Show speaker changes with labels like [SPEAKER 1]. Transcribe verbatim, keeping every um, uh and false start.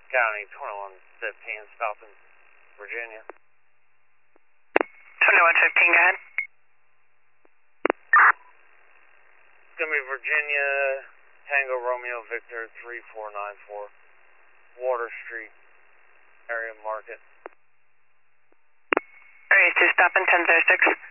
[SPEAKER 1] County twenty-one fifteen, stopping Virginia.
[SPEAKER 2] twenty-one fifteen, go ahead.
[SPEAKER 1] It's going to be Virginia, Tango Romeo Victor three four nine four, Water Street, area market.
[SPEAKER 2] Area two, stopping ten thirty-six.